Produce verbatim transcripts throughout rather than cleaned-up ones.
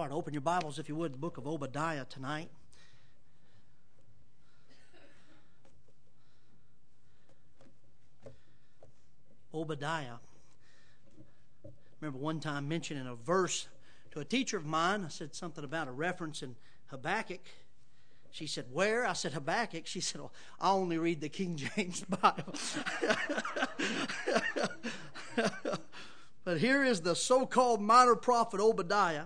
start. Open your Bibles, if you would, the book of Obadiah tonight. Obadiah. I remember one time mentioning a verse to a teacher of mine. I said something about a reference in Habakkuk. She said, where? I said, Habakkuk. She said, well, I only read the King James Bible. But here is the so-called minor prophet Obadiah.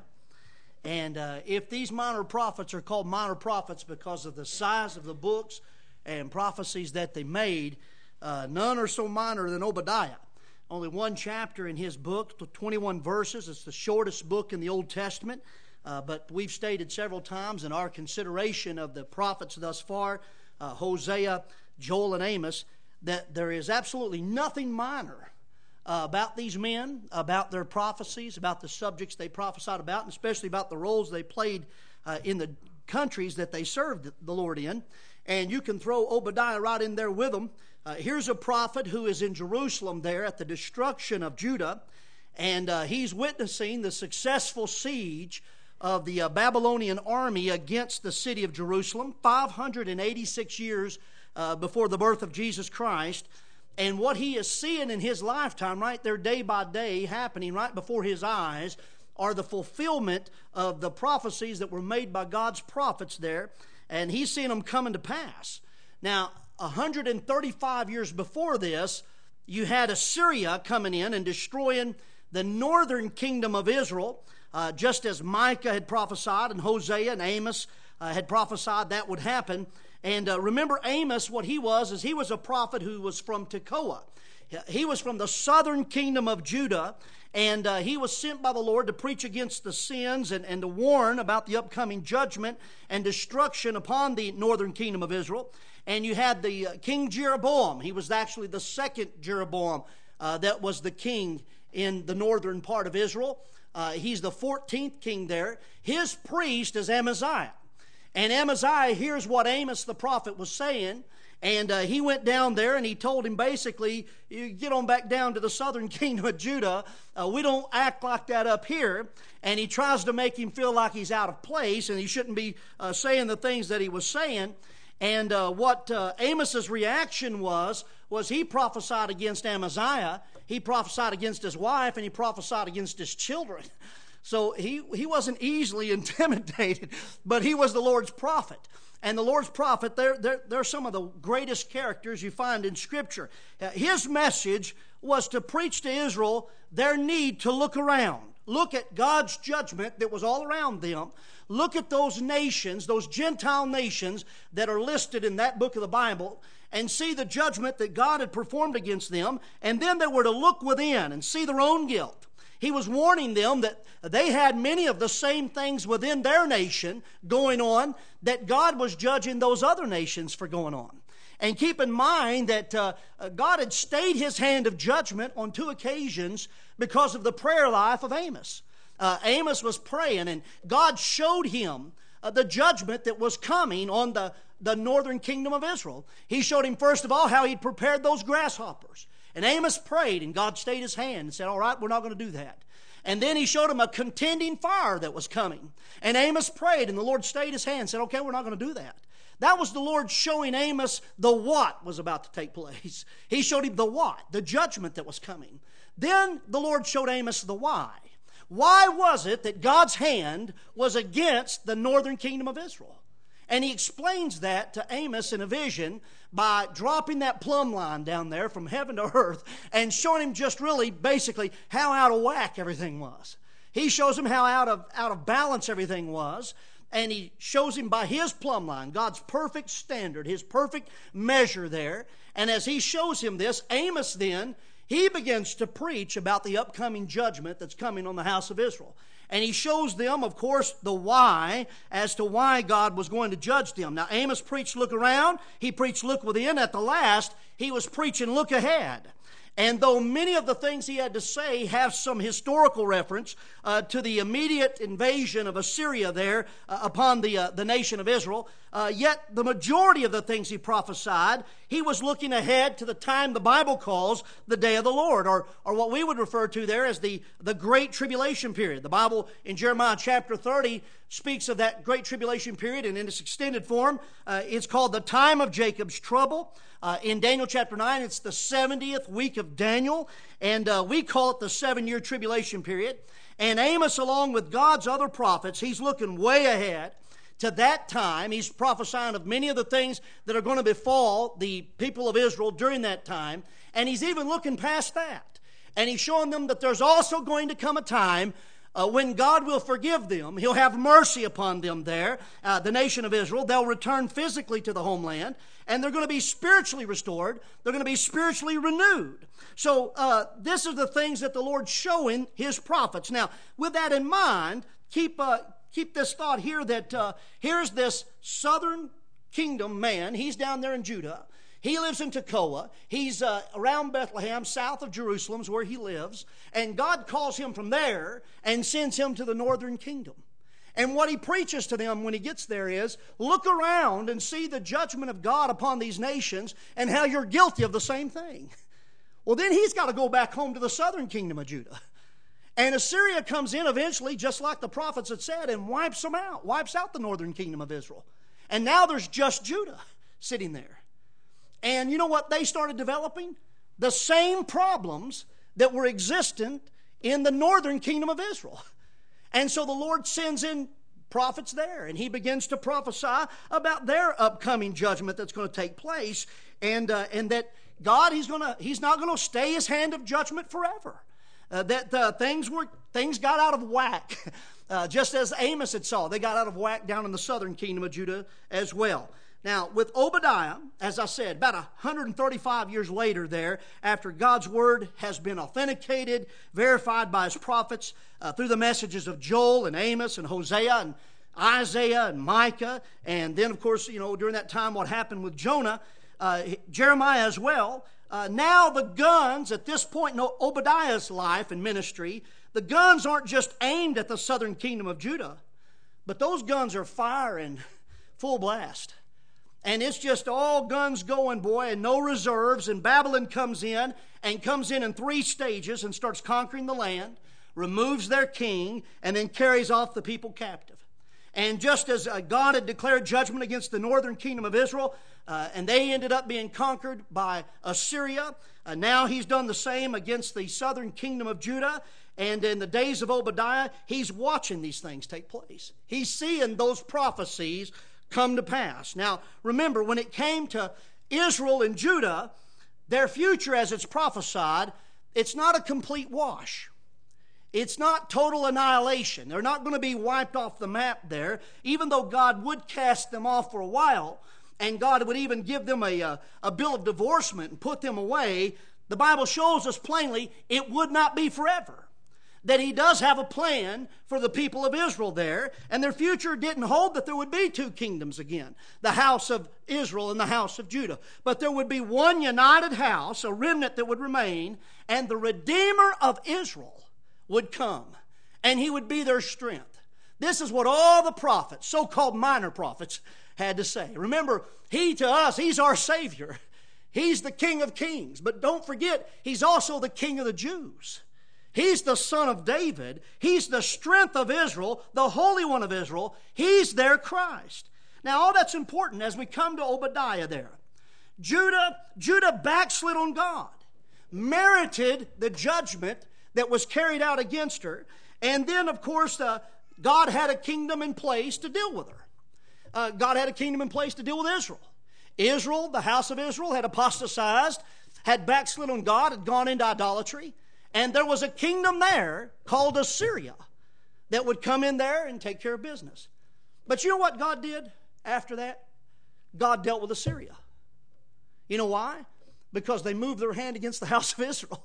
And uh, if these minor prophets are called minor prophets because of the size of the books and prophecies that they made, uh, none are so minor than Obadiah. Only one chapter in his book, twenty-one verses. It's the shortest book in the Old Testament. Uh, but we've stated several times in our consideration of the prophets thus far, uh, Hosea, Joel, and Amos, that there is absolutely nothing minor uh, about these men, about their prophecies, about the subjects they prophesied about, and especially about the roles they played uh, in the countries that they served the Lord in. And you can throw Obadiah right in there with them. Uh, here's a prophet who is in Jerusalem there at the destruction of Judah, and uh, he's witnessing the successful siege of the uh, Babylonian army against the city of Jerusalem, five hundred eighty-six years uh, before the birth of Jesus Christ. And what he is seeing in his lifetime, right there day by day, happening right before his eyes, are the fulfillment of the prophecies that were made by God's prophets there. And he's seeing them coming to pass. Now, one hundred thirty-five years before this, you had Assyria coming in and destroying the northern kingdom of Israel, uh, just as Micah had prophesied and Hosea and Amos uh, had prophesied that would happen. And uh, remember Amos, what he was, is he was a prophet who was from Tekoa. He was from the southern kingdom of Judah, and uh, he was sent by the Lord to preach against the sins and, and to warn about the upcoming judgment and destruction upon the northern kingdom of Israel. And you had the uh, King Jeroboam. He was actually the second Jeroboam uh, that was the king in the northern part of Israel. Uh, he's the fourteenth king there. His priest is Amaziah. And Amaziah hears what Amos the prophet was saying, and uh, he went down there and he told him basically, you get on back down to the southern kingdom of Judah. Uh, we don't act like that up here. And he tries to make him feel like he's out of place and he shouldn't be uh, saying the things that he was saying. And uh, what uh, Amos's reaction was, was he prophesied against Amaziah, he prophesied against his wife, and he prophesied against his children. So he, he wasn't easily intimidated, but he was the Lord's prophet. And the Lord's prophet, they're, they're, they're some of the greatest characters you find in Scripture. His message was to preach to Israel their need to look around. Look at God's judgment that was all around them. Look at those nations, those Gentile nations that are listed in that book of the Bible, and see the judgment that God had performed against them. And then they were to look within and see their own guilt. He was warning them that they had many of the same things within their nation going on that God was judging those other nations for going on. And keep in mind that uh, God had stayed his hand of judgment on two occasions because of the prayer life of Amos. Uh, Amos was praying, and God showed him uh, the judgment that was coming on the, the northern kingdom of Israel. He showed him, first of all, how he'd prepared those grasshoppers. And Amos prayed, and God stayed his hand and said, all right, we're not going to do that. And then he showed him a contending fire that was coming. And Amos prayed, and the Lord stayed his hand and said, okay, we're not going to do that. That was the Lord showing Amos the what was about to take place. He showed him the what, the judgment that was coming. Then the Lord showed Amos the why. Why was it that God's hand was against the northern kingdom of Israel? And he explains that to Amos in a vision by dropping that plumb line down there from heaven to earth and showing him just really basically how out of whack everything was. He shows him how out of, out of balance everything was. And he shows him by his plumb line, God's perfect standard, his perfect measure there. And as he shows him this, Amos then, he begins to preach about the upcoming judgment that's coming on the house of Israel. And he shows them, of course, the why as to why God was going to judge them. Now, Amos preached look around. He preached look within. At the last, he was preaching look ahead. And though many of the things he had to say have some historical reference uh, to the immediate invasion of Assyria there uh, upon the, uh, the nation of Israel, uh, yet the majority of the things he prophesied, He was looking ahead to the time the Bible calls the day of the Lord, or, or what we would refer to there as the, the Great Tribulation period. The Bible in Jeremiah chapter thirty speaks of that Great Tribulation period, and in its extended form, uh, it's called the time of Jacob's trouble. Uh, in Daniel chapter nine, it's the seventieth week of Daniel, and uh, we call it the seven-year tribulation period. And Amos, along with God's other prophets, he's looking way ahead to that time. He's prophesying of many of the things that are going to befall the people of Israel during that time. And he's even looking past that. And he's showing them that there's also going to come a time uh, when God will forgive them. He'll have mercy upon them there, uh, the nation of Israel. They'll return physically to the homeland. And they're going to be spiritually restored. They're going to be spiritually renewed. So uh, this is the things that the Lord's showing His prophets. Now, with that in mind, keep... Uh, Keep this thought here that uh, here's this southern kingdom man. He's down there in Judah. He lives in Tekoa. He's uh, around Bethlehem, south of Jerusalem is where he lives. And God calls him from there and sends him to the northern kingdom. And what he preaches to them when he gets there is, look around and see the judgment of God upon these nations and how you're guilty of the same thing. Well, then he's got to go back home to the southern kingdom of Judah. And Assyria comes in eventually, just like the prophets had said, and wipes them out, wipes out the northern kingdom of Israel. And now there's just Judah sitting there. And you know what they started developing? The same problems that were existent in the northern kingdom of Israel. And so the Lord sends in prophets there, and He begins to prophesy about their upcoming judgment that's going to take place, and uh, and that God, He's going to He's not going to stay His hand of judgment forever. Uh, that uh, things were things got out of whack, uh, just as Amos had saw. They got out of whack down in the southern kingdom of Judah as well. Now, with Obadiah, as I said, about one hundred thirty-five years later there, after God's word has been authenticated, verified by His prophets uh, through the messages of Joel and Amos and Hosea and Isaiah and Micah, and then, of course, you know, during that time what happened with Jonah, uh, Jeremiah as well. Uh, now the guns, at this point in Obadiah's life and ministry, the guns aren't just aimed at the southern kingdom of Judah, but those guns are firing full blast. And it's just all guns going, boy, and no reserves. And Babylon comes in, and comes in in three stages and starts conquering the land, removes their king, and then carries off the people captive. And just as uh, God had declared judgment against the northern kingdom of Israel, uh, and they ended up being conquered by Assyria, uh, now He's done the same against the southern kingdom of Judah. And in the days of Obadiah, he's watching these things take place. He's seeing those prophecies come to pass. Now, remember, when it came to Israel and Judah, their future as it's prophesied, it's not a complete wash. It's not total annihilation. They're not going to be wiped off the map there, even though God would cast them off for a while, and God would even give them a, a, a bill of divorcement and put them away. The Bible shows us plainly it would not be forever. That He does have a plan for the people of Israel there, and their future didn't hold that there would be two kingdoms again, the house of Israel and the house of Judah. But there would be one united house, a remnant that would remain, and the Redeemer of Israel would come, and He would be their strength. This is what all the prophets, so-called minor prophets, had to say. Remember, He to us, He's our Savior. He's the King of Kings. But don't forget, He's also the King of the Jews. He's the Son of David. He's the strength of Israel, the Holy One of Israel. He's their Christ. Now, all that's important as we come to Obadiah there. Judah, Judah backslid on God, merited the judgment that was carried out against her. And then, of course, uh, God had a kingdom in place to deal with her. Uh, God had a kingdom in place to deal with Israel. Israel, the house of Israel, had apostatized, had backslid on God, had gone into idolatry. And there was a kingdom there called Assyria that would come in there and take care of business. But you know what God did after that? God dealt with Assyria. You know why? Because they moved their hand against the house of Israel.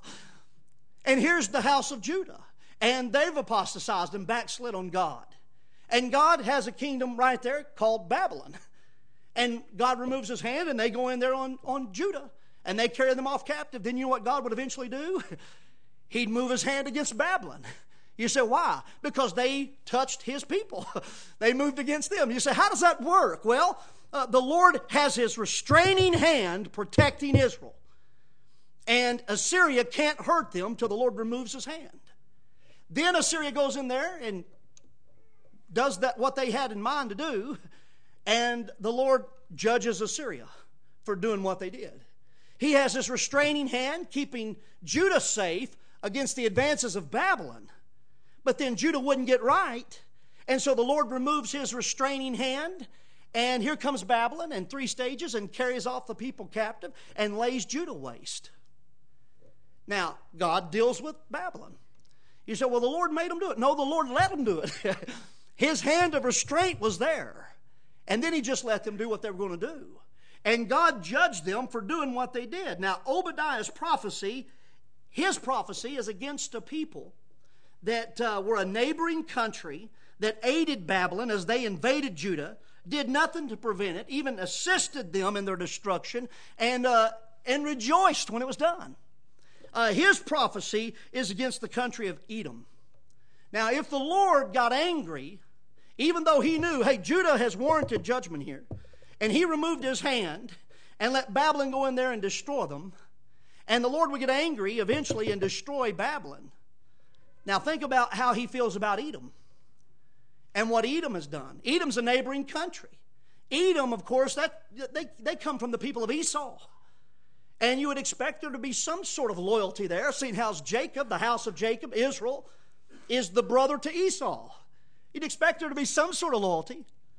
And here's the house of Judah. And they've apostatized and backslid on God. And God has a kingdom right there called Babylon. And God removes His hand and they go in there on, on Judah. And they carry them off captive. Then you know what God would eventually do? He'd move His hand against Babylon. You say, why? Because they touched his people. They moved against them. You say, how does that work? Well, uh, the Lord has his restraining hand protecting Israel. And Assyria can't hurt them till the Lord removes his hand. Then Assyria goes in there and does that what they had in mind to do, and the Lord judges Assyria for doing what they did. He has his restraining hand keeping Judah safe against the advances of Babylon. But then Judah wouldn't get right, and so the Lord removes his restraining hand, and here comes Babylon in three stages and carries off the people captive and lays Judah waste. Now, God deals with Babylon. You say, well, the Lord made them do it. No, the Lord let them do it. His hand of restraint was there, and then he just let them do what they were going to do. And God judged them for doing what they did. Now, Obadiah's prophecy, his prophecy is against a people that uh, were a neighboring country that aided Babylon as they invaded Judah, did nothing to prevent it, even assisted them in their destruction, and, uh, and rejoiced when it was done. Uh, his prophecy is against the country of Edom. Now, if the Lord got angry, even though he knew, hey, Judah has warranted judgment here, and he removed his hand and let Babylon go in there and destroy them, and the Lord would get angry eventually and destroy Babylon. Now, think about how he feels about Edom and what Edom has done. Edom's a neighboring country. Edom, of course, that they, they come from the people of Esau. And you would expect there to be some sort of loyalty there, seeing how Jacob, the house of Jacob, Israel, is the brother to Esau. You'd expect there to be some sort of loyalty,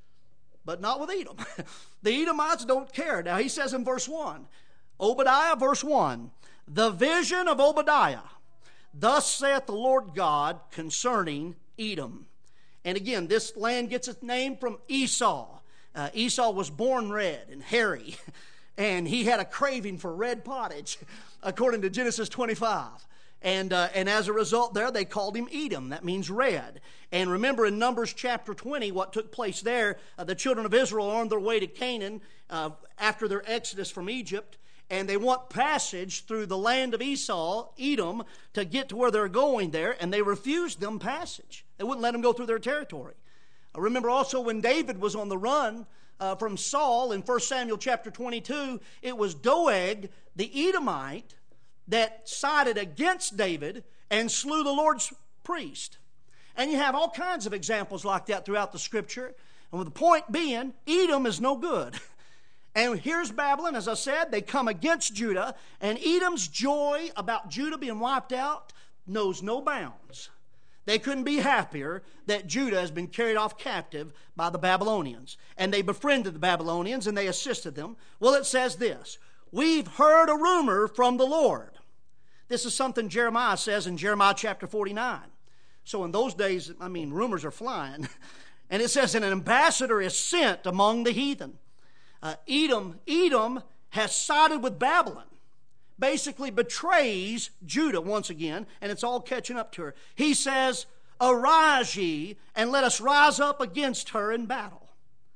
but not with Edom. The Edomites don't care. Now, he says in verse one, Obadiah, verse one, the vision of Obadiah, thus saith the Lord God concerning Edom. And again, this land gets its name from Esau. Uh, Esau was born red and hairy, and he had a craving for red pottage, according to Genesis twenty-five. And, uh, and as a result there, they called him Edom. That means red. And remember in Numbers chapter twenty, what took place there, uh, the children of Israel are on their way to Canaan uh, after their exodus from Egypt. And they want passage through the land of Esau, Edom, to get to where they're going there. And they refused them passage. They wouldn't let them go through their territory. I remember also when David was on the run uh, from Saul in First Samuel chapter twenty-two, it was Doeg, the Edomite, that sided against David and slew the Lord's priest. And you have all kinds of examples like that throughout the Scripture. And with the point being, Edom is no good. And here's Babylon, as I said, they come against Judah, and Edom's joy about Judah being wiped out knows no bounds. They couldn't be happier that Judah has been carried off captive by the Babylonians. And they befriended the Babylonians, and they assisted them. Well, it says this, we've heard a rumor from the Lord. This is something Jeremiah says in Jeremiah chapter forty-nine. So in those days, I mean, rumors are flying. And it says, an ambassador is sent among the heathen. Uh, Edom, Edom has sided with Babylon, basically betrays Judah once again, and it's all catching up to her. He says, arise ye, and let us rise up against her in battle.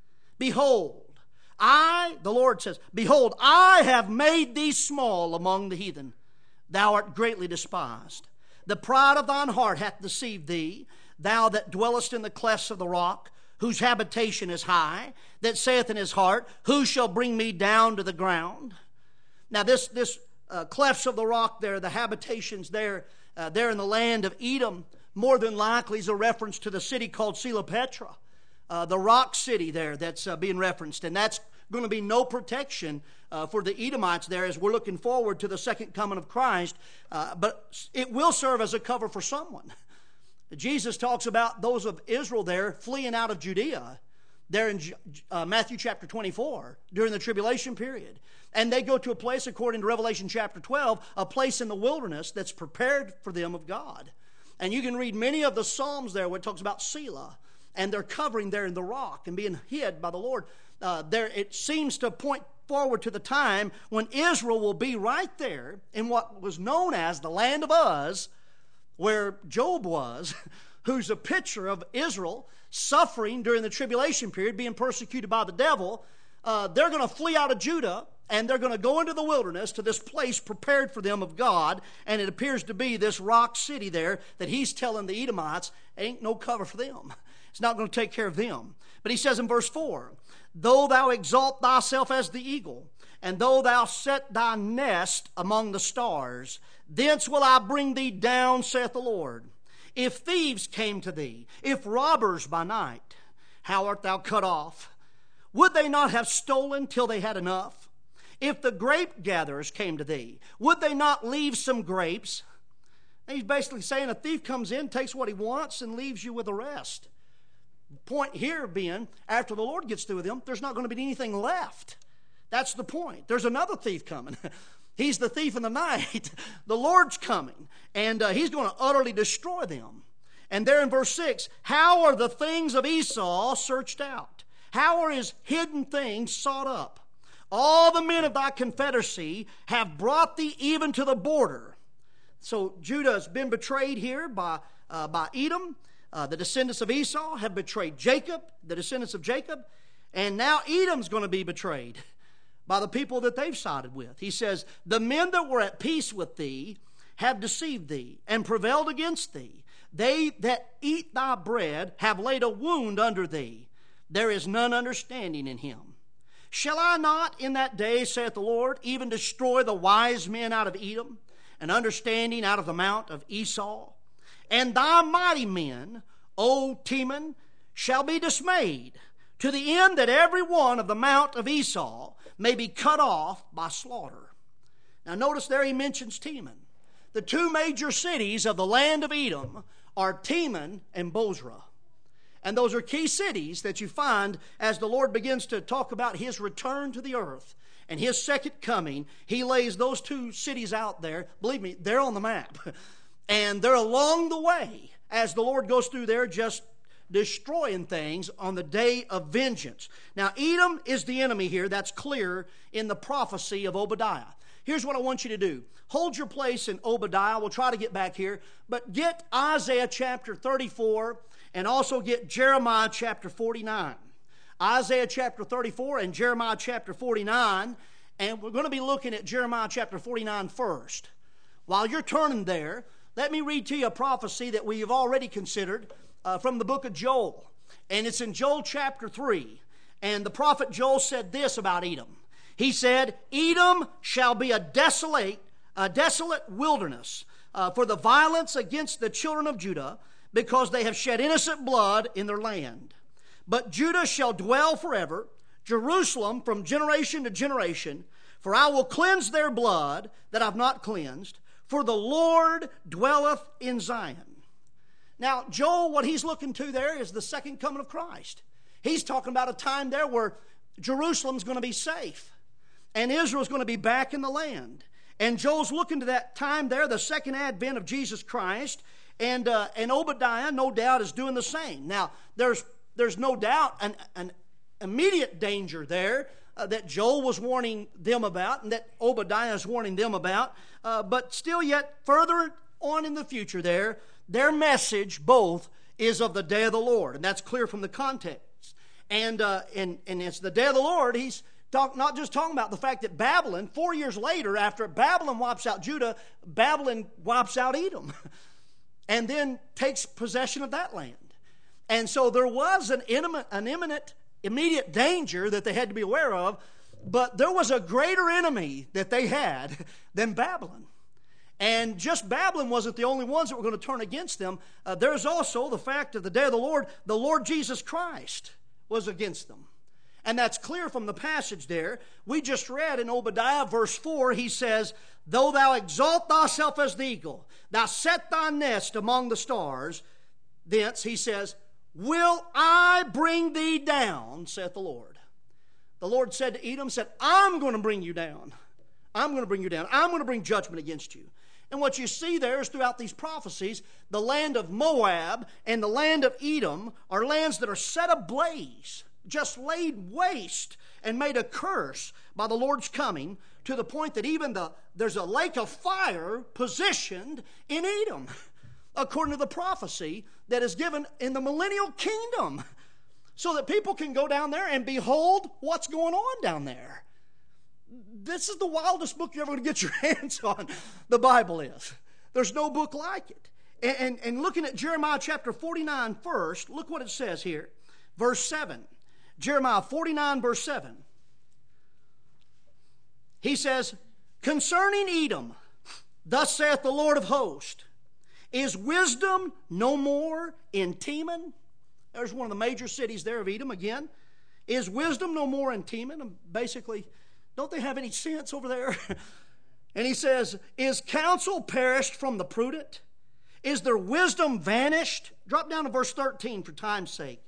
Behold, I, the Lord says, behold, I have made thee small among the heathen. Thou art greatly despised. The pride of thine heart hath deceived thee, thou that dwellest in the clefts of the rock, whose habitation is high, that saith in his heart, who shall bring me down to the ground? Now this, this uh, clefts of the rock there, the habitations there, uh, there in the land of Edom, more than likely is a reference to the city called Selapetra, uh, the rock city there that's uh, being referenced. And that's going to be no protection uh, for the Edomites there as we're looking forward to the second coming of Christ. Uh, but it will serve as a cover for someone. Jesus talks about those of Israel there fleeing out of Judea there in uh, Matthew chapter twenty-four during the tribulation period. And they go to a place, according to Revelation chapter twelve, a place in the wilderness that's prepared for them of God. And you can read many of the Psalms there where it talks about Selah, and they're covering there in the rock and being hid by the Lord. Uh, there, it seems to point forward to the time when Israel will be right there in what was known as the land of Uz, where Job was, who's a picture of Israel suffering during the tribulation period, being persecuted by the devil. Uh, they're going to flee out of Judah, and they're going to go into the wilderness to this place prepared for them of God, and it appears to be this rock city there that he's telling the Edomites ain't no cover for them. It's not going to take care of them. But he says in verse four, though thou exalt thyself as the eagle, and though thou set thy nest among the stars, thence will I bring thee down, saith the Lord. If thieves came to thee, if robbers by night, how art thou cut off? Would they not have stolen till they had enough? If the grape gatherers came to thee, would they not leave some grapes? And he's basically saying a thief comes in, takes what he wants, and leaves you with the rest. Point here being, after the Lord gets through with him, there's not going to be anything left. That's the point. There's another thief coming. He's the thief in the night. The Lord's coming, and uh, he's going to utterly destroy them. And there in verse six, how are the things of Esau searched out? How are his hidden things sought up? All the men of thy confederacy have brought thee even to the border. So Judah has been betrayed here by, uh, by Edom. Uh, the descendants of Esau have betrayed Jacob, the descendants of Jacob. And now Edom's going to be betrayed by the people that they've sided with. He says, the men that were at peace with thee have deceived thee and prevailed against thee. They that eat thy bread have laid a wound under thee. There is none understanding in him. Shall I not in that day, saith the Lord, even destroy the wise men out of Edom, and understanding out of the mount of Esau? And thy mighty men, O Teman, shall be dismayed, to the end that every one of the mount of Esau may be cut off by slaughter. Now notice there he mentions Teman. The two major cities of the land of Edom are Teman and Bozrah. And those are key cities that you find as the Lord begins to talk about his return to the earth and his second coming. He lays those two cities out there. Believe me, they're on the map. And they're along the way as the Lord goes through there just destroying things on the day of vengeance. Now, Edom is the enemy here. That's clear in the prophecy of Obadiah. Here's what I want you to do. Hold your place in Obadiah. We'll try to get back here. But get Isaiah chapter thirty-four and also get Jeremiah chapter forty-nine. Isaiah chapter thirty-four and Jeremiah chapter forty-nine. And we're going to be looking at Jeremiah chapter forty-nine first. While you're turning there, let me read to you a prophecy that we have already considered uh, from the book of Joel. And it's in Joel chapter three. And the prophet Joel said this about Edom. He said, Edom shall be a desolate, a desolate wilderness uh, for the violence against the children of Judah, because they have shed innocent blood in their land. But Judah shall dwell forever, Jerusalem from generation to generation, for I will cleanse their blood that I've not cleansed, for the Lord dwelleth in Zion. Now, Joel, what he's looking to there is the second coming of Christ. He's talking about a time there where Jerusalem's going to be safe, and Israel's going to be back in the land. And Joel's looking to that time there, the second advent of Jesus Christ. And uh, and Obadiah, no doubt, is doing the same. Now, there's there's no doubt an, an immediate danger there uh, that Joel was warning them about and that Obadiah is warning them about. Uh, but still yet further on in the future there, their message both is of the day of the Lord. And that's clear from the context. And, uh, and, and it's the day of the Lord. He's talk, not just talking about the fact that Babylon, four years later, after Babylon wipes out Judah, Babylon wipes out Edom. And then takes possession of that land. And so there was an imminent, an imminent, immediate danger that they had to be aware of, but there was a greater enemy that they had than Babylon. And just Babylon wasn't the only ones that were going to turn against them. Uh, there's also the fact of the day of the Lord, the Lord Jesus Christ was against them. And that's clear from the passage there. We just read in Obadiah verse four, he says, though thou exalt thyself as the eagle, thou set thy nest among the stars, thence, he says, will I bring thee down, saith the Lord. The Lord said to Edom, said, I'm going to bring you down. I'm going to bring you down. I'm going to bring judgment against you. And what you see there is throughout these prophecies, the land of Moab and the land of Edom are lands that are set ablaze, just laid waste and made a curse by the Lord's coming, to the point that even the there's a lake of fire positioned in Edom, according to the prophecy that is given in the millennial kingdom, so that people can go down there and behold what's going on down there. This is the wildest book you're ever going to get your hands on. The Bible is. There's no book like it. And, and, and looking at Jeremiah chapter forty-nine first, look what it says here. Verse seven. Jeremiah forty-nine verse seven. He says, concerning Edom, thus saith the Lord of hosts, is wisdom no more in Teman? There's one of the major cities there of Edom again. Is wisdom no more in Teman? Basically, don't they have any sense over there? And he says, is counsel perished from the prudent? Is their wisdom vanished? Drop down to verse thirteen for time's sake.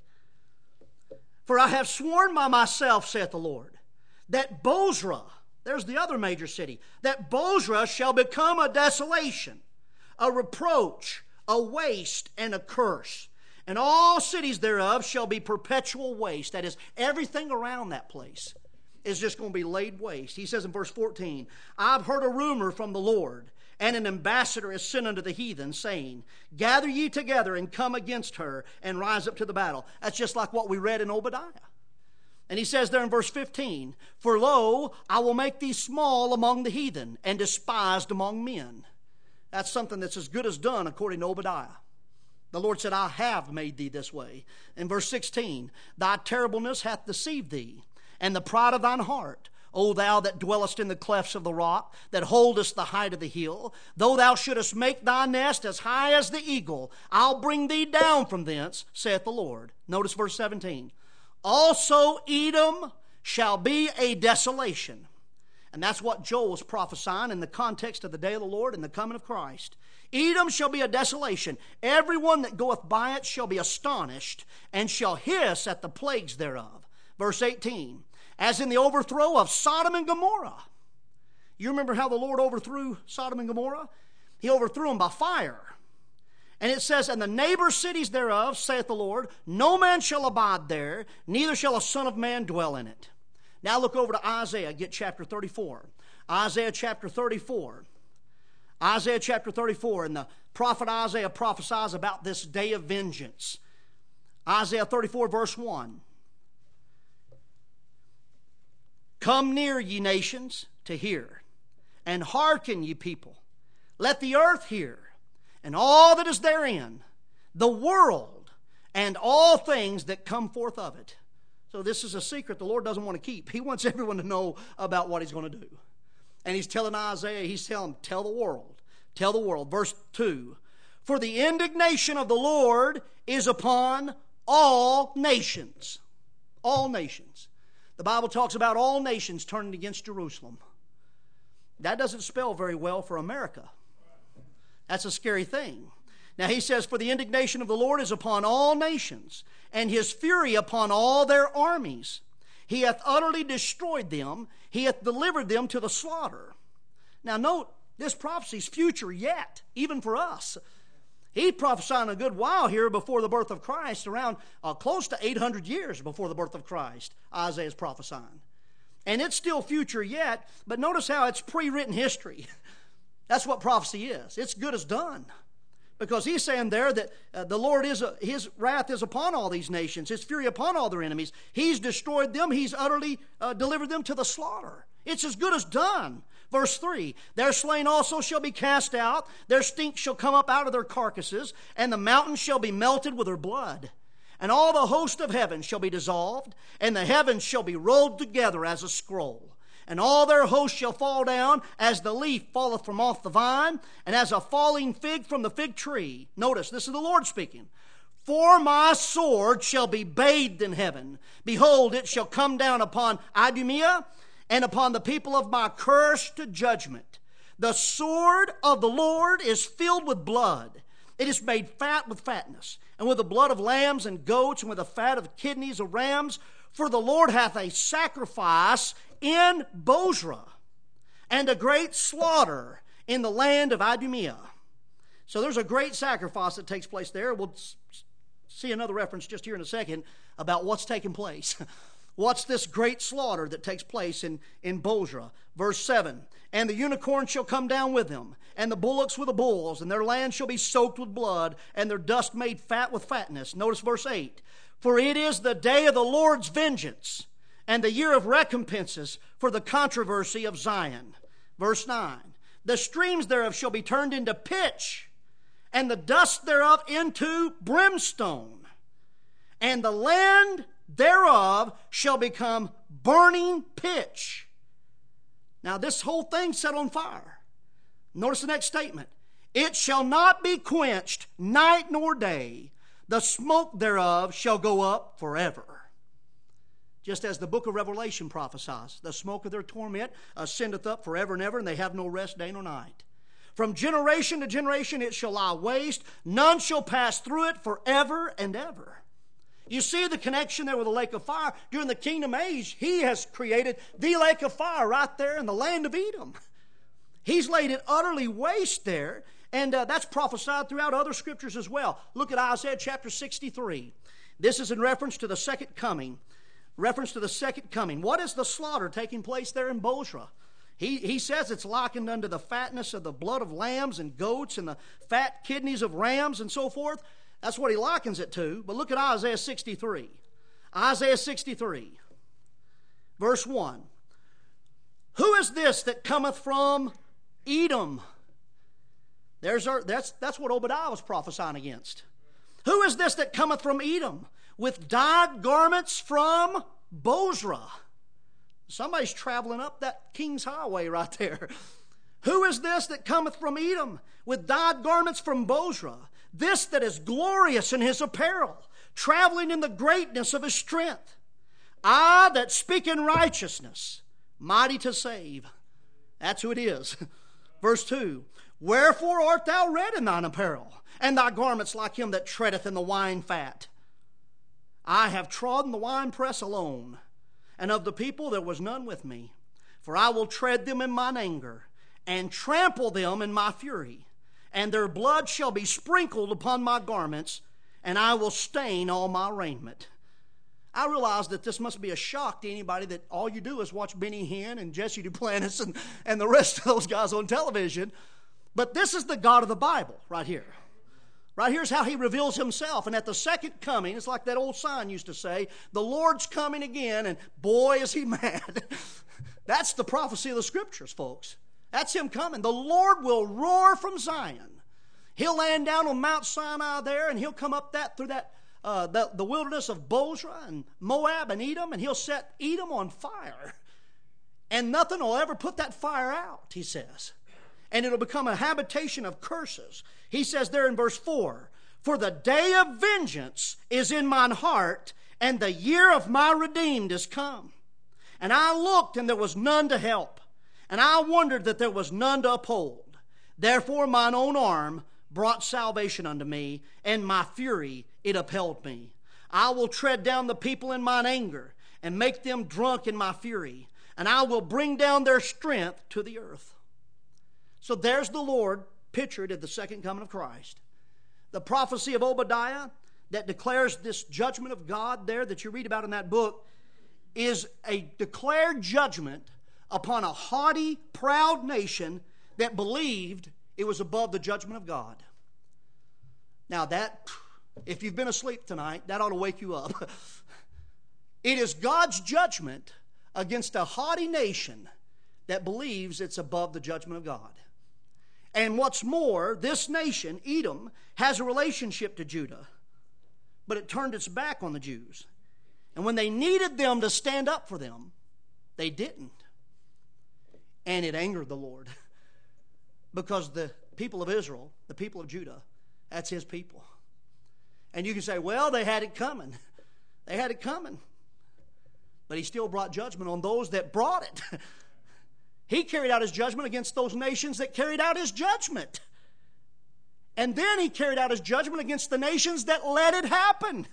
For I have sworn by myself, saith the Lord, that Bozrah, there's the other major city, that Bozrah shall become a desolation, a reproach, a waste, and a curse. And all cities thereof shall be perpetual waste. That is, everything around that place is just going to be laid waste. He says in verse fourteen, I've heard a rumor from the Lord, and an ambassador is sent unto the heathen, saying, gather ye together and come against her, and rise up to the battle. That's just like what we read in Obadiah. And he says there in verse fifteen, for lo, I will make thee small among the heathen, and despised among men. That's something that's as good as done according to Obadiah. The Lord said, I have made thee this way. In verse sixteen, thy terribleness hath deceived thee, and the pride of thine heart, O thou that dwellest in the clefts of the rock, that holdest the height of the hill, though thou shouldest make thy nest as high as the eagle, I'll bring thee down from thence, saith the Lord. Notice verse seventeen. Also Edom shall be a desolation. And that's what Joel was prophesying in the context of the day of the Lord and the coming of Christ. Edom shall be a desolation. Everyone that goeth by it shall be astonished, and shall hiss at the plagues thereof. Verse eighteen. As in the overthrow of Sodom and Gomorrah. You remember how the Lord overthrew Sodom and Gomorrah? He overthrew them by fire. And it says, and the neighbor cities thereof, saith the Lord, no man shall abide there, neither shall a son of man dwell in it. Now look over to Isaiah, get chapter thirty-four. Isaiah chapter thirty-four. Isaiah chapter thirty-four, and the prophet Isaiah prophesies about this day of vengeance. Isaiah thirty-four verse one. Come near, ye nations, to hear, and hearken, ye people. Let the earth hear, and all that is therein, the world, and all things that come forth of it. So this is a secret the Lord doesn't want to keep. He wants everyone to know about what He's going to do. And He's telling Isaiah, He's telling him, tell the world. Tell the world. Verse two. For the indignation of the Lord is upon all nations. All nations. The Bible talks about all nations turning against Jerusalem. That doesn't spell very well for America. That's a scary thing. Now he says, for the indignation of the Lord is upon all nations, and His fury upon all their armies. He hath utterly destroyed them. He hath delivered them to the slaughter. Now note, this prophecy is future yet, even for us. He prophesied a good while here before the birth of Christ, around uh, close to eight hundred years before the birth of Christ, Isaiah is prophesying. And it's still future yet, but notice how it's pre-written history. That's what prophecy is. It's good as done. Because he's saying there that uh, the Lord is, a, His wrath is upon all these nations, His fury upon all their enemies. He's destroyed them. He's utterly uh, delivered them to the slaughter. It's as good as done. Verse three, their slain also shall be cast out, their stink shall come up out of their carcasses, and the mountains shall be melted with their blood. And all the host of heaven shall be dissolved, and the heavens shall be rolled together as a scroll. And all their hosts shall fall down as the leaf falleth from off the vine, and as a falling fig from the fig tree. Notice, this is the Lord speaking. For my sword shall be bathed in heaven. Behold, it shall come down upon Idumea, and upon the people of my cursed judgment. The sword of the Lord is filled with blood. It is made fat with fatness, and with the blood of lambs and goats, and with the fat of kidneys of rams. For the Lord hath a sacrifice in Bozrah, and a great slaughter in the land of Idumea. So there's a great sacrifice that takes place there. We'll see another reference just here in a second about what's taking place. What's this great slaughter that takes place in, in Bozrah? Verse seven, and the unicorn shall come down with them, and the bullocks with the bulls, and their land shall be soaked with blood, and their dust made fat with fatness. Notice verse eight, for it is the day of the Lord's vengeance, and the year of recompenses for the controversy of Zion. Verse nine, the streams thereof shall be turned into pitch, and the dust thereof into brimstone, and the land thereof shall become burning pitch. Now this whole thing's set on fire. Notice the next statement. It shall not be quenched night nor day. The smoke thereof shall go up forever. Just as the book of Revelation prophesies, the smoke of their torment ascendeth up forever and ever, and they have no rest day nor night. From generation to generation it shall lie waste. None shall pass through it forever and ever. You see the connection there with the lake of fire. During the kingdom age, he has created the lake of fire right there in the land of Edom. He's laid it utterly waste there, and uh, that's prophesied throughout other scriptures as well. Look at Isaiah chapter sixty-three. This is in reference to the second coming. Reference to the second coming. What is the slaughter taking place there in Bozrah? He, he says it's likened unto the fatness of the blood of lambs and goats and the fat kidneys of rams and so forth. That's what he likens it to. But look at Isaiah sixty-three. Isaiah sixty-three, verse one. Who is this that cometh from Edom? There's our, that's, that's what Obadiah was prophesying against. Who is this that cometh from Edom with dyed garments from Bozrah? Somebody's traveling up that King's Highway right there. Who is this that cometh from Edom with dyed garments from Bozrah? This that is glorious in his apparel, traveling in the greatness of his strength. I that speak in righteousness, mighty to save. That's who it is. Verse two. Wherefore art thou red in thine apparel, and thy garments like him that treadeth in the wine fat? I have trodden the winepress alone, and of the people there was none with me. For I will tread them in mine anger, and trample them in my fury. And their blood shall be sprinkled upon my garments, and I will stain all my raiment. I realize that this must be a shock to anybody that all you do is watch Benny Hinn and Jesse Duplantis and, and the rest of those guys on television. But this is the God of the Bible right here. Right here's how he reveals himself. And at the second coming, it's like that old sign used to say, the Lord's coming again, and boy is he mad. That's the prophecy of the scriptures, folks. That's him coming. The Lord will roar from Zion. He'll land down on Mount Sinai there, and he'll come up that through that uh, the, the wilderness of Bozrah and Moab and Edom, and he'll set Edom on fire. And nothing will ever put that fire out, he says. And it'll become a habitation of curses. He says there in verse four, for the day of vengeance is in mine heart, and the year of my redeemed is come. And I looked, and there was none to help. And I wondered that there was none to uphold. Therefore mine own arm brought salvation unto me, and my fury it upheld me. I will tread down the people in mine anger, and make them drunk in my fury, and I will bring down their strength to the earth. So there's the Lord pictured at the second coming of Christ. The prophecy of Obadiah that declares this judgment of God there that you read about in that book is a declared judgment upon a haughty, proud nation that believed it was above the judgment of God. Now that, if you've been asleep tonight, that ought to wake you up. It is God's judgment against a haughty nation that believes it's above the judgment of God. And what's more, this nation, Edom, has a relationship to Judah, but it turned its back on the Jews. And when they needed them to stand up for them, they didn't. And it angered the Lord. Because the people of Israel, the people of Judah, that's his people. And you can say, well, they had it coming. They had it coming. But he still brought judgment on those that brought it. He carried out his judgment against those nations that carried out his judgment. And then he carried out his judgment against the nations that let it happen.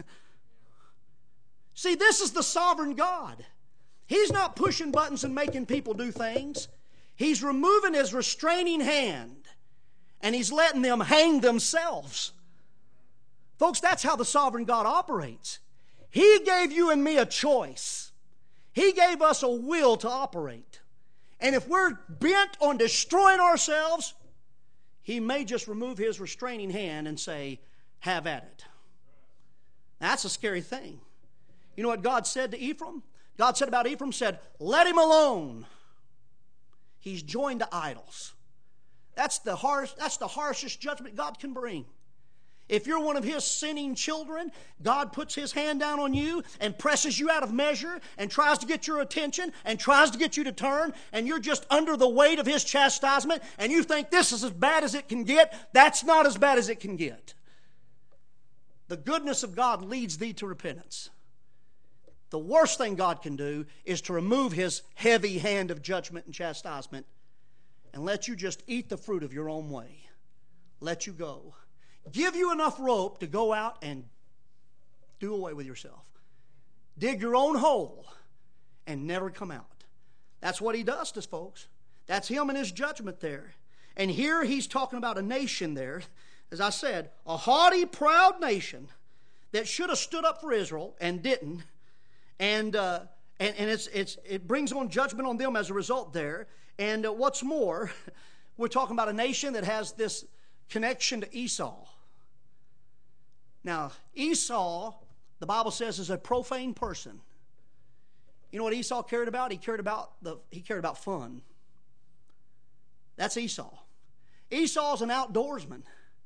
See, this is the sovereign God. He's not pushing buttons and making people do things. He's removing his restraining hand, and he's letting them hang themselves. Folks, that's how the sovereign God operates. He gave you and me a choice. He gave us a will to operate. And if we're bent on destroying ourselves, he may just remove his restraining hand and say, have at it. That's a scary thing. You know what God said to Ephraim? God said about Ephraim, said, let him alone. He's joined to idols. That's the harsh, that's the harshest judgment God can bring. If you're one of His sinning children, God puts His hand down on you and presses you out of measure and tries to get your attention and tries to get you to turn, and you're just under the weight of His chastisement, and you think this is as bad as it can get. That's not as bad as it can get. The goodness of God leads thee to repentance. The worst thing God can do is to remove His heavy hand of judgment and chastisement and let you just eat the fruit of your own way. Let you go. Give you enough rope to go out and do away with yourself. Dig your own hole and never come out. That's what He does to us, folks. That's Him and His judgment there. And here He's talking about a nation there, as I said, a haughty, proud nation that should have stood up for Israel and didn't. And uh, and, and it's, it's, it brings on judgment on them as a result there. And uh, what's more, we're talking about a nation that has this connection to Esau. Now, Esau, the Bible says, is a profane person. You know what Esau cared about? He cared about the he cared about fun. That's Esau. Esau's an outdoorsman.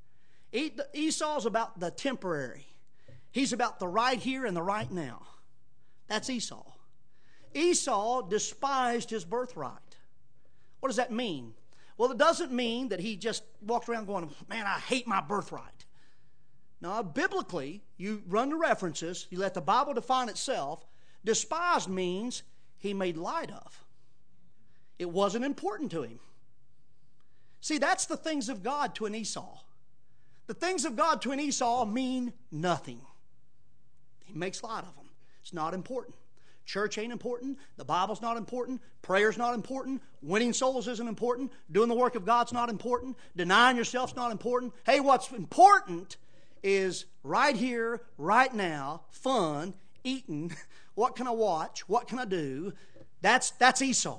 Esau's about the temporary. He's about the right here and the right now. That's Esau. Esau despised his birthright. What does that mean? Well, it doesn't mean that he just walked around going, man, I hate my birthright. Now, biblically, you run the references, you let the Bible define itself. Despised means he made light of. It wasn't important to him. See, that's the things of God to an Esau. The things of God to an Esau mean nothing. He makes light of them. It's not important. Church ain't important. The Bible's not important. Prayer's not important. Winning souls isn't important. Doing the work of God's not important. Denying yourself's not important. Hey, what's important is right here, right now, fun, eating. What can I watch? What can I do? That's, that's Esau.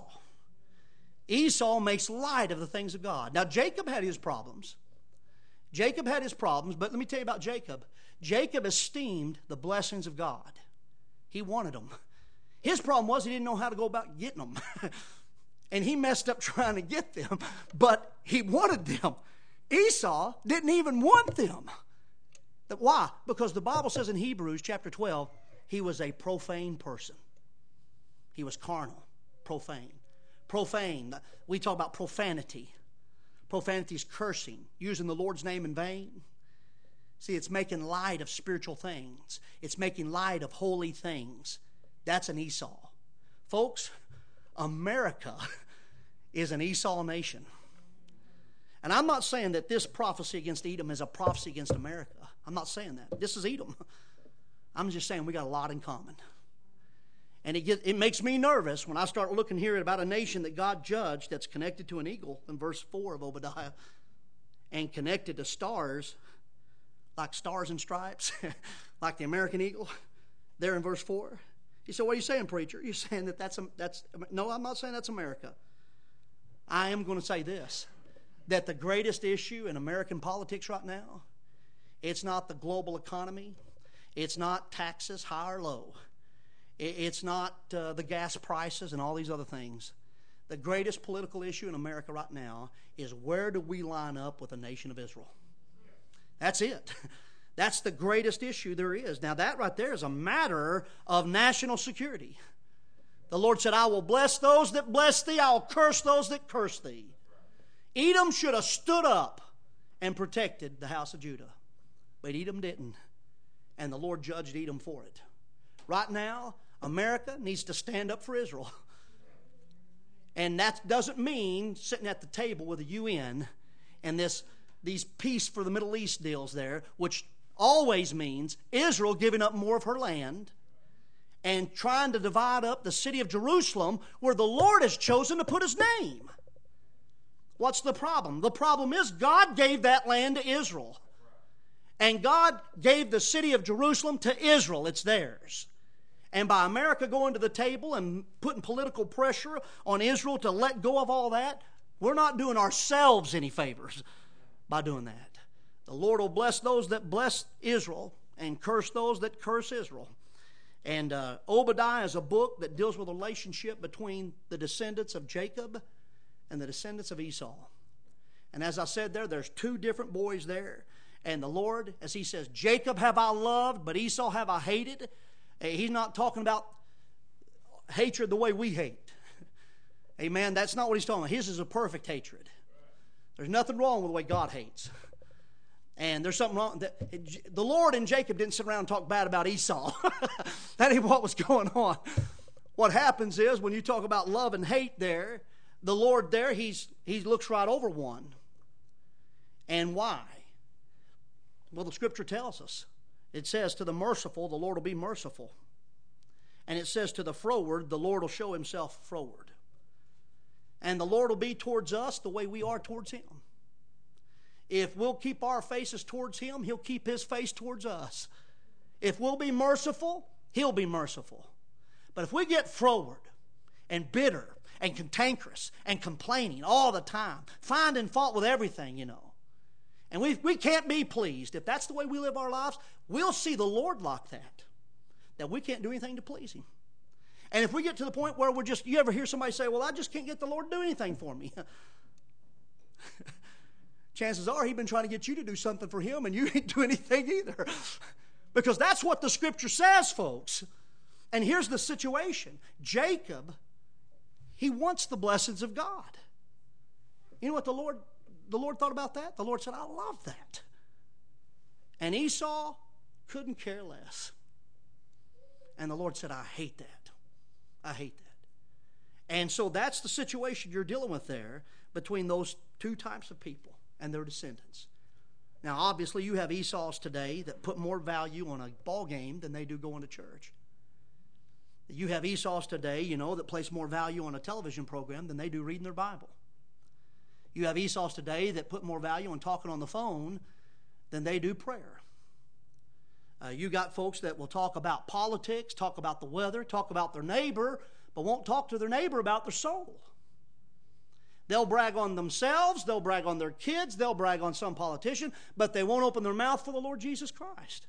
Esau makes light of the things of God. Now, Jacob had his problems. Jacob had his problems, but let me tell you about Jacob. Jacob esteemed the blessings of God. He wanted them. His problem was he didn't know how to go about getting them. And he messed up trying to get them, but he wanted them. Esau didn't even want them. Why? Because the Bible says in Hebrews chapter twelve, he was a profane person. He was carnal, profane. Profane, we talk about profanity. Profanity is cursing, using the Lord's name in vain. See, it's making light of spiritual things. It's making light of holy things. That's an Esau. Folks, America is an Esau nation. And I'm not saying that this prophecy against Edom is a prophecy against America. I'm not saying that. This is Edom. I'm just saying we got a lot in common. And it, get, it makes me nervous when I start looking here about a nation that God judged that's connected to an eagle in verse four of Obadiah and connected to stars, like stars and stripes, like the American eagle, there in verse four. You say, what are you saying, preacher? You're saying that that's, that's, no, I'm not saying that's America. I am going to say this, that the greatest issue in American politics right now, it's not the global economy. It's not taxes, high or low. It's not uh, the gas prices and all these other things. The greatest political issue in America right now is where do we line up with the nation of Israel? That's it. That's the greatest issue there is. Now that right there is a matter of national security. The Lord said, I will bless those that bless thee. I will curse those that curse thee. Edom should have stood up and protected the house of Judah. But Edom didn't. And the Lord judged Edom for it. Right now, America needs to stand up for Israel. And that doesn't mean sitting at the table with the U N and this these peace for the Middle East deals there, which always means Israel giving up more of her land and trying to divide up the city of Jerusalem where the Lord has chosen to put His name. What's the problem? The problem is God gave that land to Israel. And God gave the city of Jerusalem to Israel. It's theirs. And by America going to the table and putting political pressure on Israel to let go of all that, we're not doing ourselves any favors by doing that. The Lord will bless those that bless Israel and curse those that curse Israel. And uh, Obadiah is a book that deals with a relationship between the descendants of Jacob and the descendants of Esau. And as I said there, there's two different boys there. And the Lord, as he says, Jacob have I loved, but Esau have I hated. He's not talking about hatred the way we hate. Amen. That's not what he's talking about. His is a perfect hatred. There's nothing wrong with the way God hates. And there's something wrong. The Lord and Jacob didn't sit around and talk bad about Esau. That ain't what was going on. What happens is when you talk about love and hate there, the Lord there, he's, he looks right over one. And why? Well, the Scripture tells us. It says, to the merciful, the Lord will be merciful. And it says, to the froward, the Lord will show himself froward. And the Lord will be towards us the way we are towards him. If we'll keep our faces towards him, he'll keep his face towards us. If we'll be merciful, he'll be merciful. But if we get froward and bitter and cantankerous and complaining all the time, finding fault with everything, you know, and we, we can't be pleased. If that's the way we live our lives, we'll see the Lord like that. That we can't do anything to please him. And if we get to the point where we're just, you ever hear somebody say, well, I just can't get the Lord to do anything for me. Chances are he's been trying to get you to do something for him and you ain't do anything either. Because that's what the Scripture says, folks. And here's the situation. Jacob, he wants the blessings of God. You know what the Lord The Lord thought about that? The Lord said, I love that. And Esau couldn't care less. And the Lord said, I hate that. I hate that. And so that's the situation you're dealing with there between those two types of people and their descendants. Now, obviously, you have Esau's today that put more value on a ball game than they do going to church. You have Esau's today, you know, that place more value on a television program than they do reading their Bible. You have Esau's today that put more value on talking on the phone than they do prayer. Uh, you got folks that will talk about politics, talk about the weather, talk about their neighbor, but won't talk to their neighbor about their soul. They'll brag on themselves, they'll brag on their kids, they'll brag on some politician, but they won't open their mouth for the Lord Jesus Christ.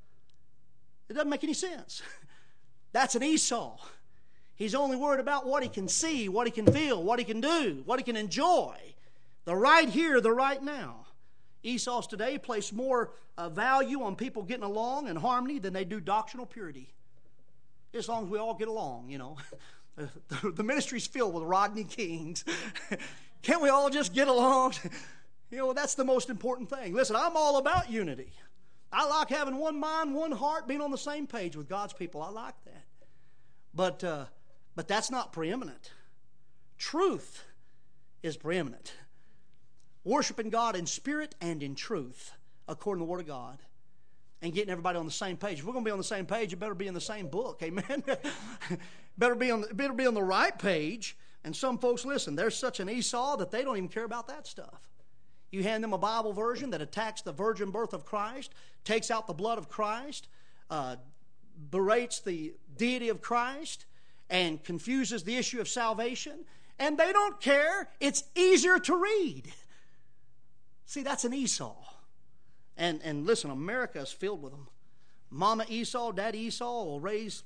It doesn't make any sense. That's an Esau. He's only worried about what he can see, what he can feel, what he can do, what he can enjoy. The right here, the right now. Esau's today place more uh, value on people getting along in harmony than they do doctrinal purity. As long as we all get along, you know. the, the ministry's filled with Rodney Kings. Can't we all just get along? You know, that's the most important thing. Listen, I'm all about unity. I like having one mind, one heart, being on the same page with God's people. I like that. But, uh, but that's not preeminent. Truth is preeminent. Worshiping God in spirit and in truth, according to the Word of God, and getting everybody on the same page. If we're going to be on the same page, it better be in the same book, amen? better be on the, better be on the right page. And some folks, listen, there's such an Esau that they don't even care about that stuff. You hand them a Bible version that attacks the virgin birth of Christ, takes out the blood of Christ, uh, berates the deity of Christ, and confuses the issue of salvation, and they don't care. It's easier to read. See, that's an Esau. And and listen, America is filled with them. Mama Esau, Daddy Esau will raise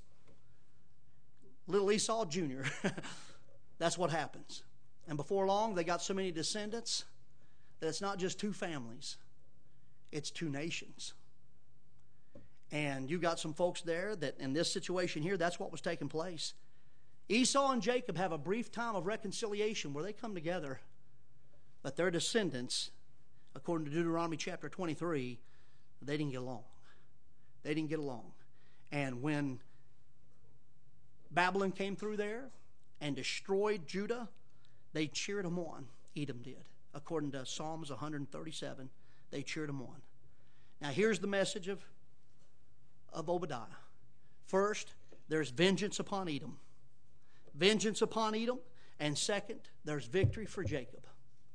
little Esau Junior That's what happens. And before long, they got so many descendants that it's not just two families. It's two nations. And you got some folks there that in this situation here, that's what was taking place. Esau and Jacob have a brief time of reconciliation where they come together. But their descendants, according to Deuteronomy chapter twenty-three, they didn't get along. They didn't get along. And when Babylon came through there and destroyed Judah, they cheered them on. Edom did. According to Psalms one thirty-seven, they cheered them on. Now here's the message of, of Obadiah. First, there's vengeance upon Edom. Vengeance upon Edom. And second, there's victory for Jacob.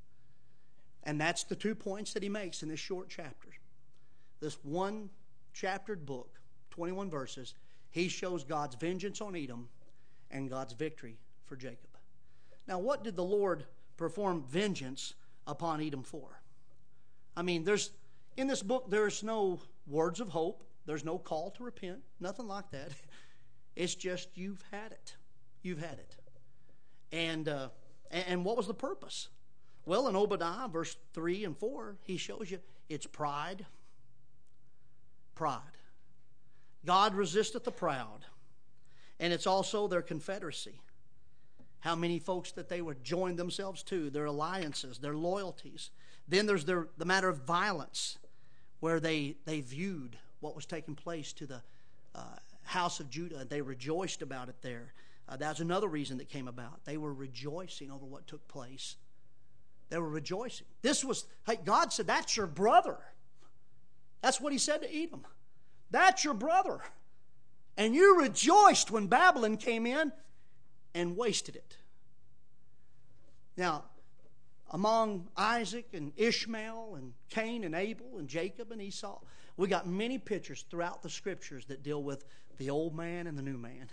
And that's the two points that he makes in this short chapter. This one chaptered book, twenty-one verses, he shows God's vengeance on Edom and God's victory for Jacob. Now, what did the Lord perform vengeance upon Edom for? I mean, there's in this book, there's no words of hope. There's no call to repent. Nothing like that. It's just you've had it. You've had it. And, uh, and what was the purpose? Well, in Obadiah, verse three and four, he shows you it's pride. Pride. God resisteth the proud. And it's also their confederacy. How many folks that they would join themselves to, their alliances, their loyalties. Then there's their, the matter of violence, where they, they viewed what was taking place to the uh, house of Judah. They rejoiced about it there. Uh, that's another reason that came about. They were rejoicing over what took place. They were rejoicing. This was, hey, God said, that's your brother. That's what he said to Edom. That's your brother. And you rejoiced when Babylon came in and wasted it. Now, among Isaac and Ishmael and Cain and Abel and Jacob and Esau, we got many pictures throughout the Scriptures that deal with the old man and the new man.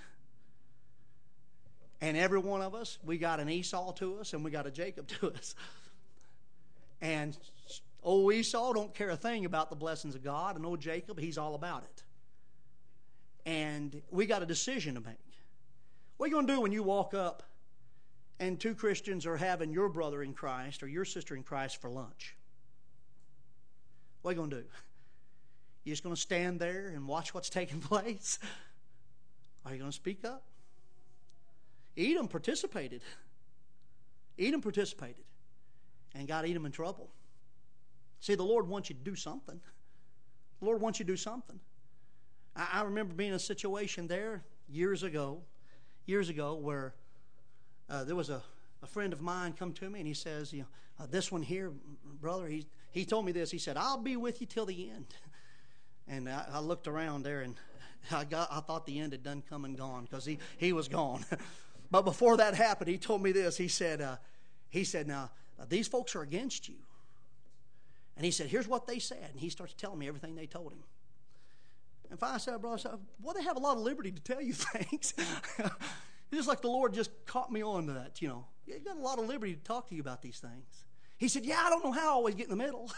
And every one of us, we got an Esau to us and we got a Jacob to us. And old Esau don't care a thing about the blessings of God, and old Jacob, he's all about it. And we got a decision to make. What are you going to do when you walk up and two Christians are having your brother in Christ or your sister in Christ for lunch? What are you going to do? You just going to stand there and watch what's taking place? Are you going to speak up? Edom participated. Edom participated and got Edom in trouble. See, the Lord wants you to do something. The Lord wants you to do something. I, I remember being in a situation there years ago, years ago, where uh, there was a, a friend of mine come to me and he says, you know, uh, this one here, brother, he, he told me this. He said, I'll be with you till the end. And I, I looked around there and I got I thought the end had done come and gone because he, he was gone. But before that happened, he told me this. He said, uh, he said, now, uh, these folks are against you. And he said, here's what they said. And he starts telling me everything they told him. And finally I said, brother, I said, well, they have a lot of liberty to tell you things. It's just like the Lord just caught me on to that, you know. You got a lot of liberty to talk to you about these things. He said, yeah, I don't know how I always get in the middle.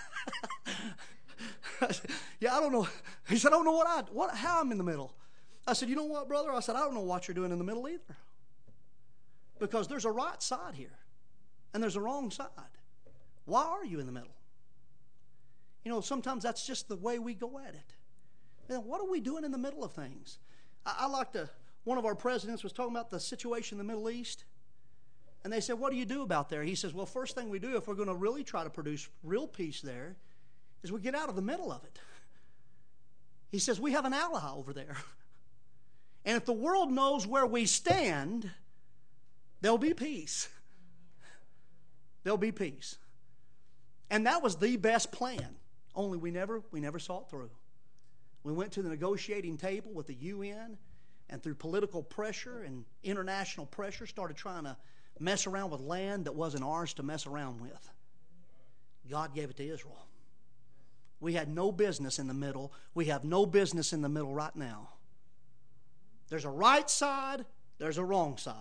I said, yeah, I don't know. He said, I don't know what I, what, how I'm in the middle. I said, you know what, brother? I said, I don't know what you're doing in the middle either. Because there's a right side here, and there's a wrong side. Why are you in the middle? You know, sometimes that's just the way we go at it. And what are we doing in the middle of things? I, I like to, one of our presidents was talking about the situation in the Middle East, and they said, what do you do about there? He says, well, first thing we do if we're going to really try to produce real peace there is we get out of the middle of it. He says, we have an ally over there. And if the world knows where we stand, there'll be peace. There'll be peace. And that was the best plan. Only we never we never saw it through. We went to the negotiating table with the U N, and through political pressure and international pressure started trying to mess around with land that wasn't ours to mess around with. God gave it to Israel. We had no business in the middle. We have no business in the middle right now. There's a right side, there's a wrong side.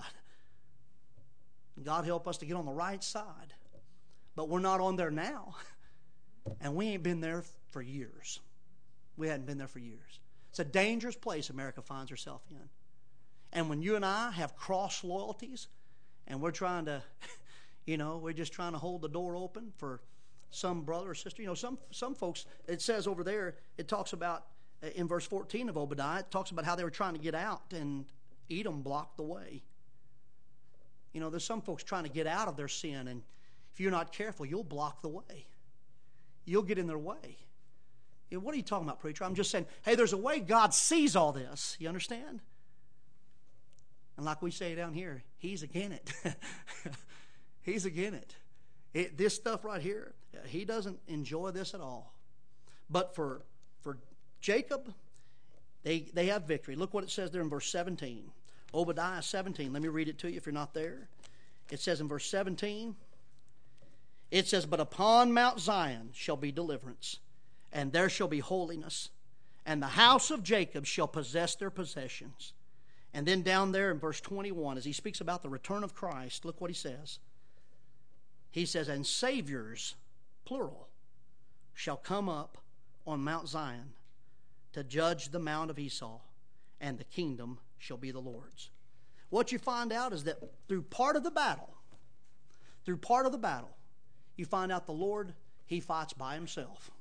God help us to get on the right side. But we're not on there now. And we ain't been there for years. We hadn't been there for years. It's a dangerous place America finds herself in. And when you and I have cross loyalties and we're trying to, you know, we're just trying to hold the door open for some brother or sister. You know, some some folks, it says over there, it talks about, in verse fourteen of Obadiah, it talks about how they were trying to get out and Edom blocked the way. You know, there's some folks trying to get out of their sin, and if you're not careful, you'll block the way. You'll get in their way. You know, what are you talking about, preacher? I'm just saying, hey, there's a way God sees all this. You understand? And like we say down here, he's again it. He's again it. it. This stuff right here, he doesn't enjoy this at all. But for for Jacob, they, they have victory. Look what it says there in verse seventeen. Obadiah seventeen. Let me read it to you if you're not there. It says in verse seventeen, it says, but upon Mount Zion shall be deliverance, and there shall be holiness, and the house of Jacob shall possess their possessions. And then down there in verse twenty-one, as he speaks about the return of Christ, look what he says. He says, and saviors, plural, shall come up on Mount Zion to judge the mount of Esau and the kingdom shall be the Lord's. What you find out is that through part of the battle, through part of the battle, you find out the Lord, He fights by Himself.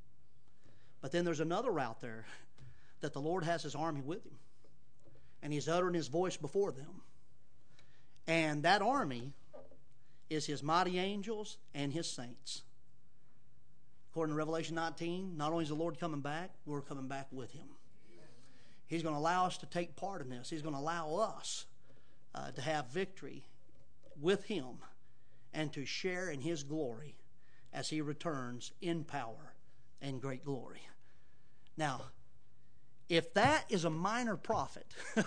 But then there's another route there that the Lord has His army with Him. And He's uttering His voice before them. And that army is His mighty angels and His saints. According to Revelation nineteen, not only is the Lord coming back, we're coming back with Him. He's going to allow us to take part in this. He's going to allow us uh, to have victory with Him and to share in His glory as He returns in power and great glory. Now, if that is a minor prophet,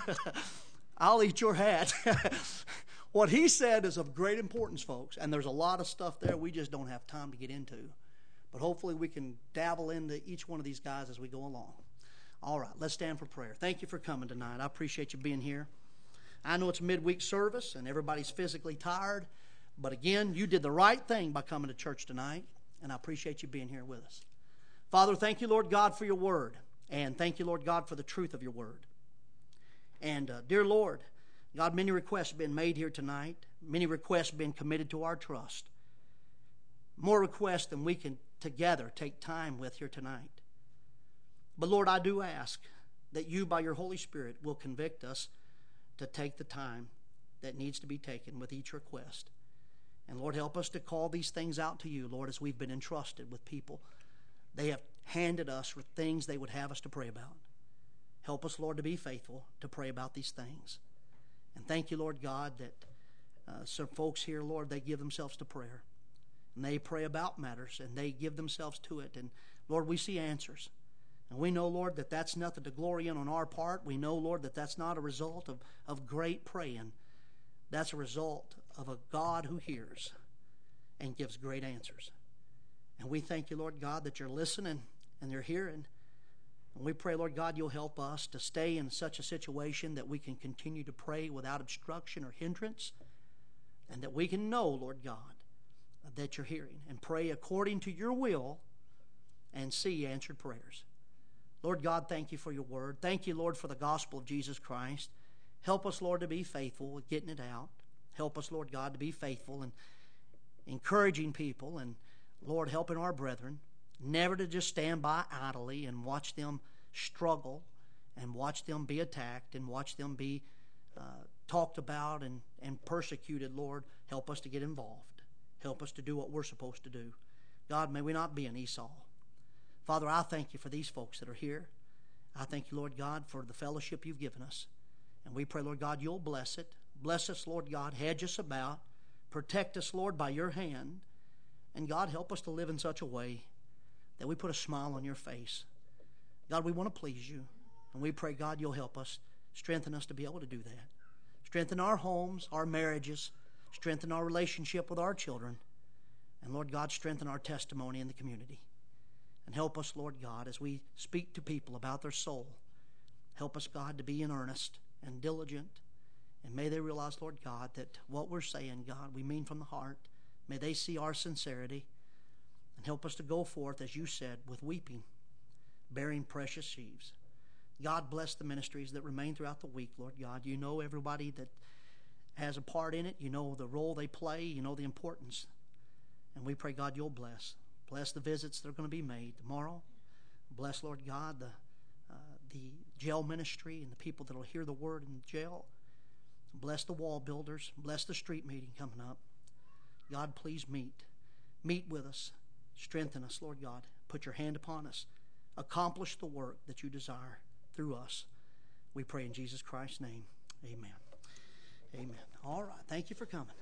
I'll eat your hat. What he said is of great importance, folks, and there's a lot of stuff there we just don't have time to get into. But hopefully we can dabble into each one of these guys as we go along. All right, let's stand for prayer. Thank you for coming tonight. I appreciate you being here. I know it's a midweek service and everybody's physically tired, but again, you did the right thing by coming to church tonight, and I appreciate you being here with us. Father, thank you, Lord God, for your word, and thank you, Lord God, for the truth of your word. And uh, dear Lord, God, many requests have been made here tonight. Many requests have been committed to our trust. More requests than we can together take time with here tonight. But Lord, I do ask that you, by your Holy Spirit, will convict us to take the time that needs to be taken with each request. And Lord, help us to call these things out to you, Lord, as we've been entrusted with people. They have handed us with things they would have us to pray about. Help us, Lord, to be faithful to pray about these things. And thank you, Lord God, that uh, some folks here, Lord, they give themselves to prayer. And they pray about matters, and they give themselves to it. And, Lord, we see answers. And we know, Lord, that that's nothing to glory in on our part. We know, Lord, that that's not a result of, of great praying. That's a result of a God who hears and gives great answers. And we thank you, Lord God, that you're listening and you're hearing. And we pray, Lord God, you'll help us to stay in such a situation that we can continue to pray without obstruction or hindrance, and that we can know, Lord God, that you're hearing and pray according to your will and see answered prayers. Lord God, thank you for your word. Thank you, Lord, for the gospel of Jesus Christ. Help us, Lord, to be faithful with getting it out. Help us, Lord God, to be faithful and encouraging people, and, Lord, helping our brethren. Never to just stand by idly and watch them struggle and watch them be attacked and watch them be uh, talked about and, and persecuted. Lord, help us to get involved. Help us to do what we're supposed to do. God, may we not be an Esau. Father, I thank you for these folks that are here. I thank you, Lord God, for the fellowship you've given us. And we pray, Lord God, you'll bless it. Bless us, Lord God. Hedge us about. Protect us, Lord, by your hand. And God, help us to live in such a way that we put a smile on your face. God, we want to please you. And we pray, God, you'll help us. Strengthen us to be able to do that. Strengthen our homes, our marriages. Strengthen our relationship with our children. And Lord God, strengthen our testimony in the community. And help us, Lord God, as we speak to people about their soul. Help us, God, to be in earnest and diligent. And may they realize, Lord God, that what we're saying, God, we mean from the heart. May they see our sincerity. And help us to go forth, as you said, with weeping, bearing precious sheaves. God, bless the ministries that remain throughout the week, Lord God. You know everybody that has a part in it. You know the role they play. You know the importance. And we pray, God, you'll bless. Bless the visits that are going to be made tomorrow. Bless, Lord God, the, uh, the jail ministry and the people that will hear the word in the jail. Bless the wall builders. Bless the street meeting coming up. God, please meet. Meet with us. Strengthen us, Lord God. Put your hand upon us. Accomplish the work that you desire through us. We pray in Jesus Christ's name. Amen. Amen. All right. Thank you for coming.